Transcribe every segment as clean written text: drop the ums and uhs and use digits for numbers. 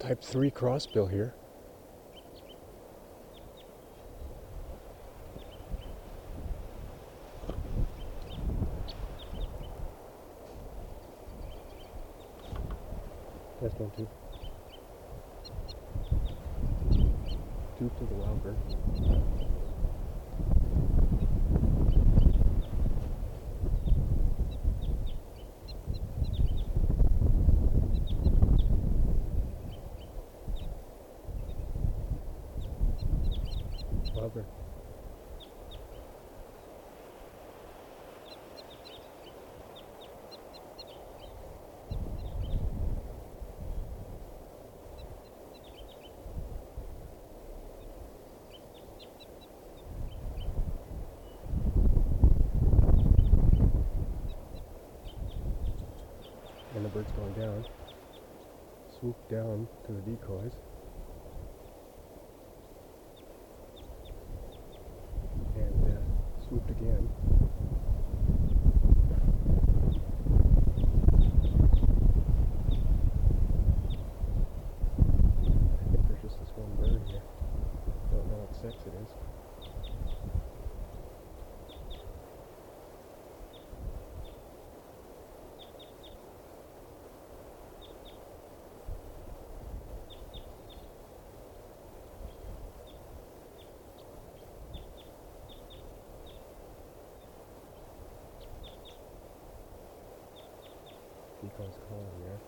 Type 3 crossbill here. Test 1, 2. Two to the wild bird. Wild bird. And the bird's going down. Swoop down to the decoys. And swooped again. I think there's just this one bird here. Don't know what sex it is. Decoy's calling there.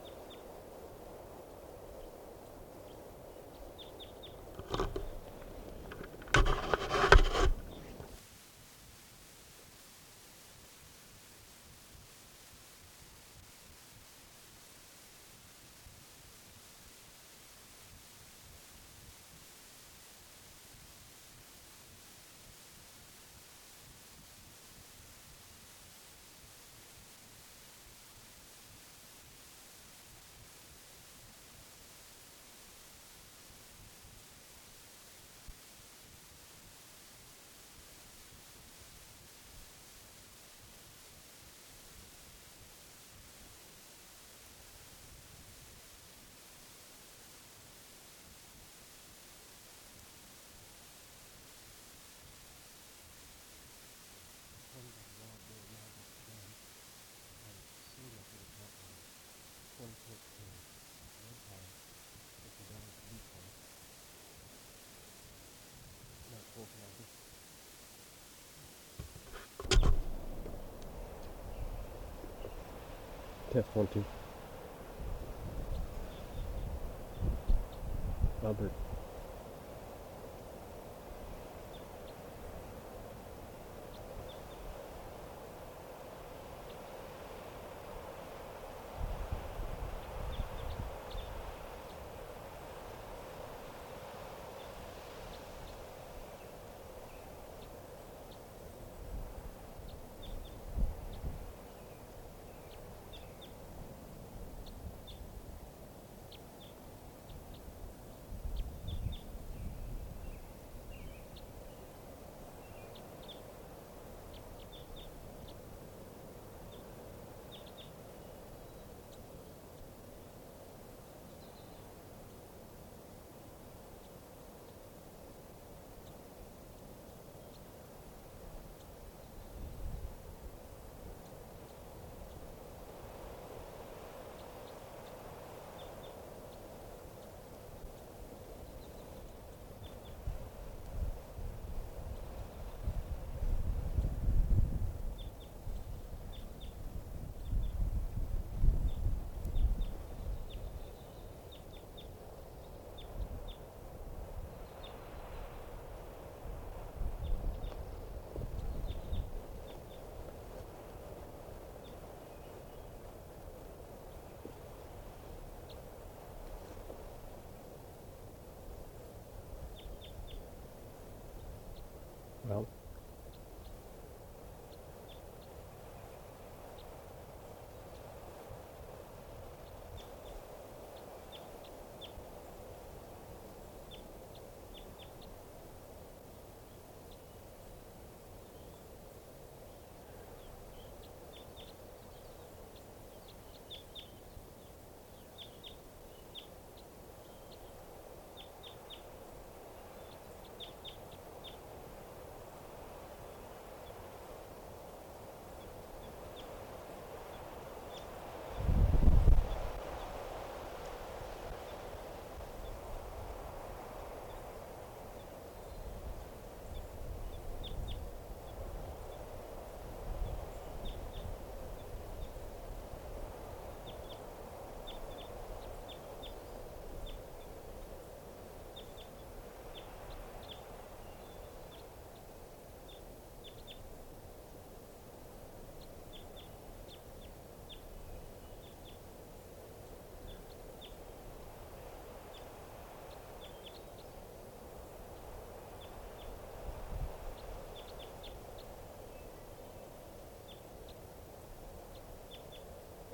Test 1, 2. Albert. Well,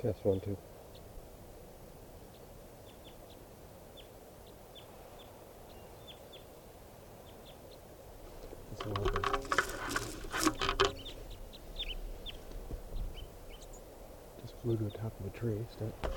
That's one too. That's a lot of just flew to the top of the tree. Stop.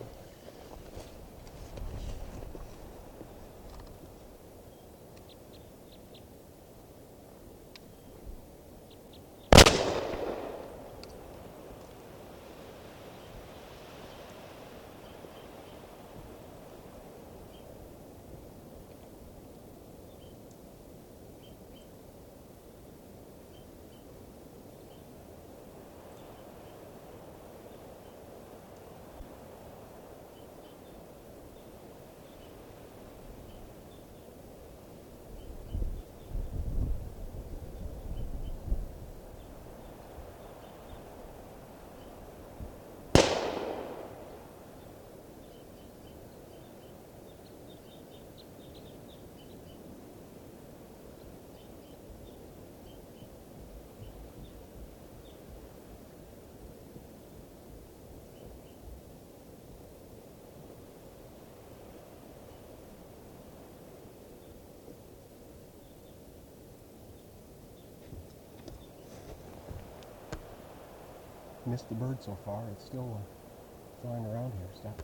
Missed the bird so far. It's still flying around here. Stop.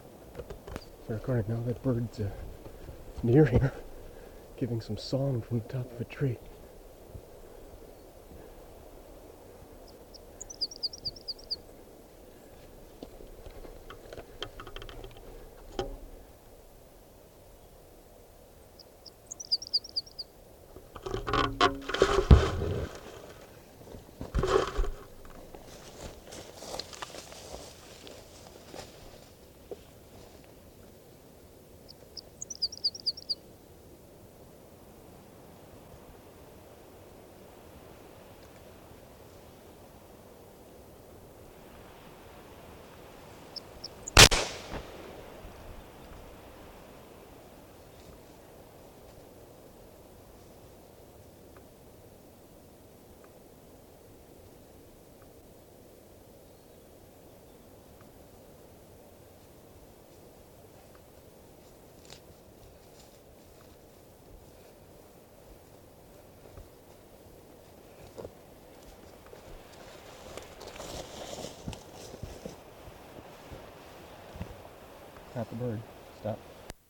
So recording now. That bird's near here, giving some song from the top of a tree. Got the bird.